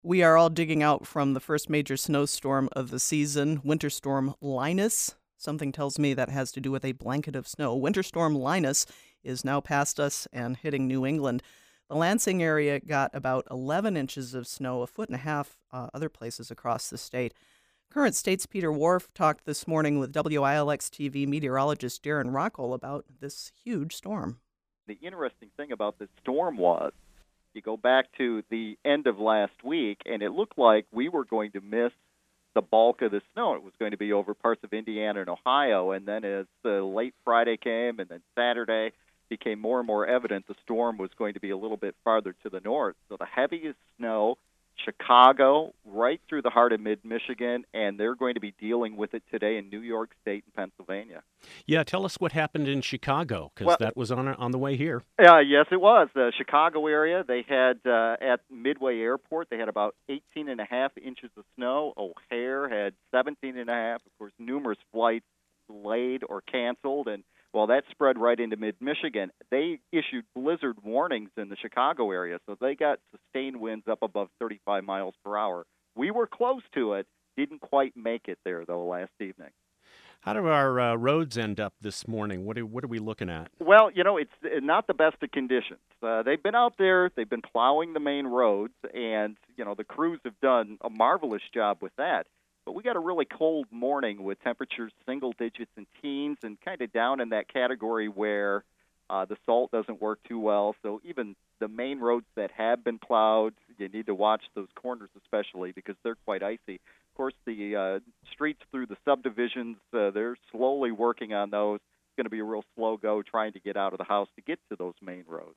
We are all digging out from the first major snowstorm of the season, Winter Storm Linus. Something tells me that has to do with a blanket of snow. Winter Storm Linus is now past us and hitting New England. The Lansing area got about 11 inches of snow, a foot and a half other places across the state. Current State's Peter Wharf talked this morning with WILX TV meteorologist Darren Rockel about this huge storm. The interesting thing about this storm was you go back to the end of last week, and it looked like we were going to miss the bulk of the snow. It was going to be over parts of Indiana and Ohio, and then as the late Friday came and then Saturday became more and more evident, the storm was going to be a little bit farther to the north. So the heaviest snow, Chicago, right through the heart of mid-Michigan, and they're going to be dealing with it today in New York State and Pennsylvania. Yeah, tell us what happened in Chicago, because that was on the way here. Yes, it was. The Chicago area, they had at Midway Airport, they had about 18 and a half inches of snow. O'Hare had 17 and a half. Of course, numerous flights delayed or canceled, and well, that spread right into mid-Michigan. They issued blizzard warnings in the Chicago area, so they got sustained winds up above 35 miles per hour. We were close to it, didn't quite make it there, though, last evening. How do our roads end up this morning? What are we looking at? Well, it's not the best of conditions. They've been out there, they've been plowing the main roads, and, the crews have done a marvelous job with that. But we got a really cold morning with temperatures single digits and teens and kind of down in that category where the salt doesn't work too well. So even the main roads that have been plowed, you need to watch those corners especially because they're quite icy. Of course, the streets through the subdivisions, they're slowly working on those. It's going to be a real slow go trying to get out of the house to get to those main roads.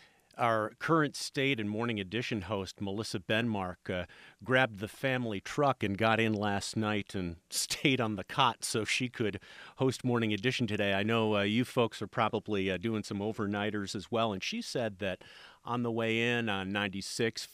Our current State and Morning Edition host, Melissa Benmark, grabbed the family truck and got in last night and stayed on the cot so she could host Morning Edition today. I know you folks are probably doing some overnighters as well, and she said that on the way in on 96,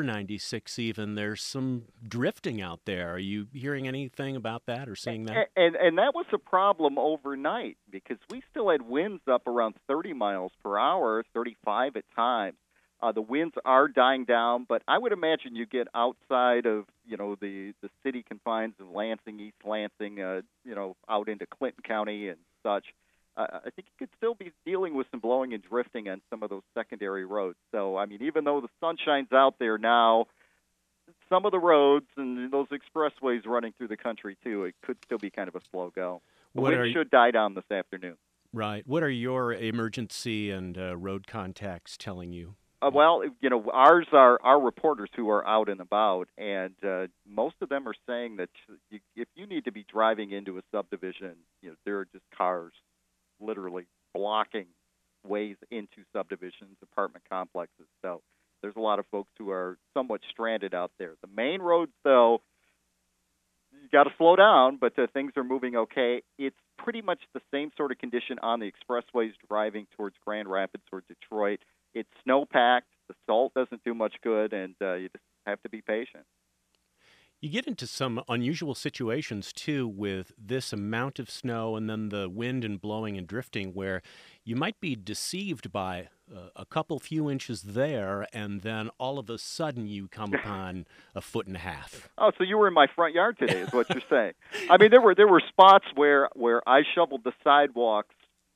496 even, there's some drifting out there. Are you hearing anything about that or seeing that? And that was a problem overnight because we still had winds up around 30 miles per hour, 35 at times. The winds are dying down, but I would imagine you get outside of, the city confines of Lansing, East Lansing, out into Clinton County and such. I think you could still be dealing with some blowing and drifting on some of those secondary roads. So, even though the sunshine's out there now, some of the roads and those expressways running through the country, too, it could still be kind of a slow go. The wind should die down this afternoon. Right. What are your emergency and road contacts telling you? Well, ours are our reporters who are out and about, and most of them are saying that if you need to be driving into a subdivision, there are just cars literally blocking ways into subdivisions, apartment complexes. So there's a lot of folks who are somewhat stranded out there. The main roads, though, you got to slow down, but things are moving okay. It's pretty much the same sort of condition on the expressways driving towards Grand Rapids or Detroit. It's snow-packed. The salt doesn't do much good, and you just have to be patient. You get into some unusual situations, too, with this amount of snow and then the wind and blowing and drifting where you might be deceived by a couple few inches there, and then all of a sudden you come upon a foot and a half. Oh, so you were in my front yard today is what you're saying. There were spots where I shoveled the sidewalks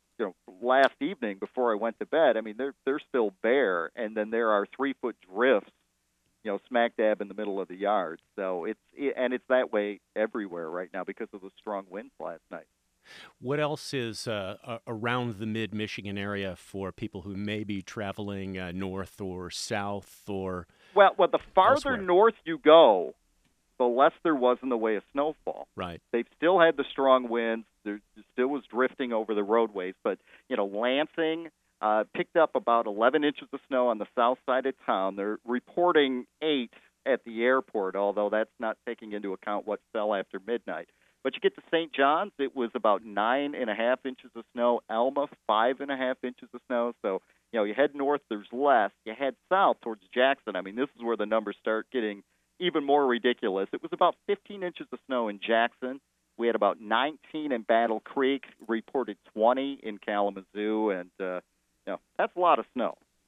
last evening before I went to bed. They're still bare, and then there are 3-foot drifts smack dab in the middle of the yard. So it's that way everywhere right now because of the strong winds last night. What else is around the mid-Michigan area for people who may be traveling north or south or Well, the farther elsewhere? North you go, the less there was in the way of snowfall. Right. They've still had the strong winds. There still was drifting over the roadways, but Lansing picked up about 11 inches of snow on the south side of town. They're reporting 8 at the airport, although that's not taking into account what fell after midnight. But you get to St. John's, it was about 9.5 inches of snow. Alma, 5.5 inches of snow. So, you head north, there's less. You head south towards Jackson. This is where the numbers start getting even more ridiculous. It was about 15 inches of snow in Jackson. We had about 19 in Battle Creek, reported 20 in Kalamazoo, and that's a lot of snow.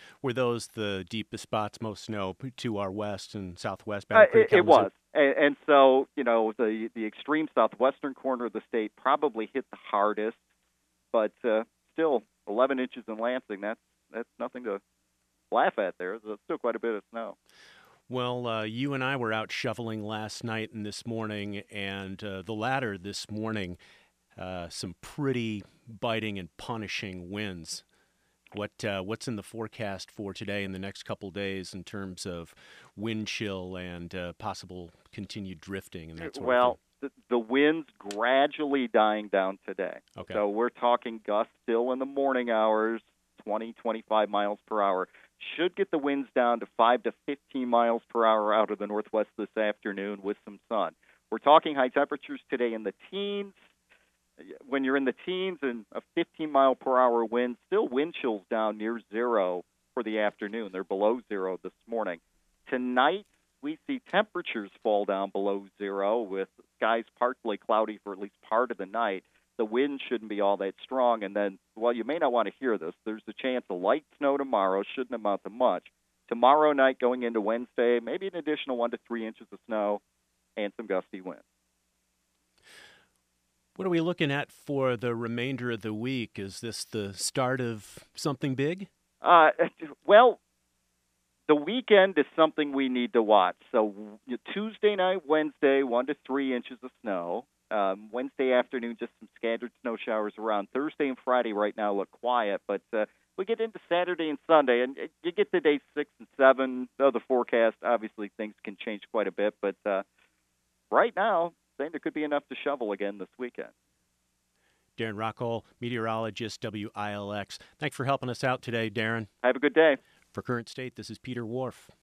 were those the deepest spots, most snow to our west and southwest? It was. And so, the extreme southwestern corner of the state probably hit the hardest, but still 11 inches in Lansing, that's nothing to laugh at there. There's still quite a bit of snow. Well, you and I were out shoveling last night and this morning, and the latter this morning, some pretty biting and punishing winds. What's in the forecast for today and the next couple days in terms of wind chill and possible continued drifting and that sort of thing? The wind's gradually dying down today. Okay. So we're talking gusts still in the morning hours, 20, 25 miles per hour. Should get the winds down to 5 to 15 miles per hour out of the northwest this afternoon with some sun. We're talking high temperatures today in the teens. When you're in the teens and a 15-mile-per-hour wind, still wind chills down near zero for the afternoon. They're below zero this morning. Tonight, we see temperatures fall down below zero with skies partly cloudy for at least part of the night. The wind shouldn't be all that strong. And then, while you may not want to hear this, there's a chance of light snow tomorrow. Shouldn't amount to much. Tomorrow night going into Wednesday, maybe an additional 1 to 3 inches of snow and some gusty winds. What are we looking at for the remainder of the week? Is this the start of something big? Well, the weekend is something we need to watch. So Tuesday night, Wednesday, 1 to 3 inches of snow. Wednesday afternoon, just some scattered snow showers around. Thursday and Friday right now look quiet, but we get into Saturday and Sunday, and you get to days 6 and 7. Though the forecast, obviously, things can change quite a bit, but right now, saying there could be enough to shovel again this weekend. Darren Rockall, meteorologist, WILX. Thanks for helping us out today, Darren. Have a good day. For Current State, this is Peter Wharf.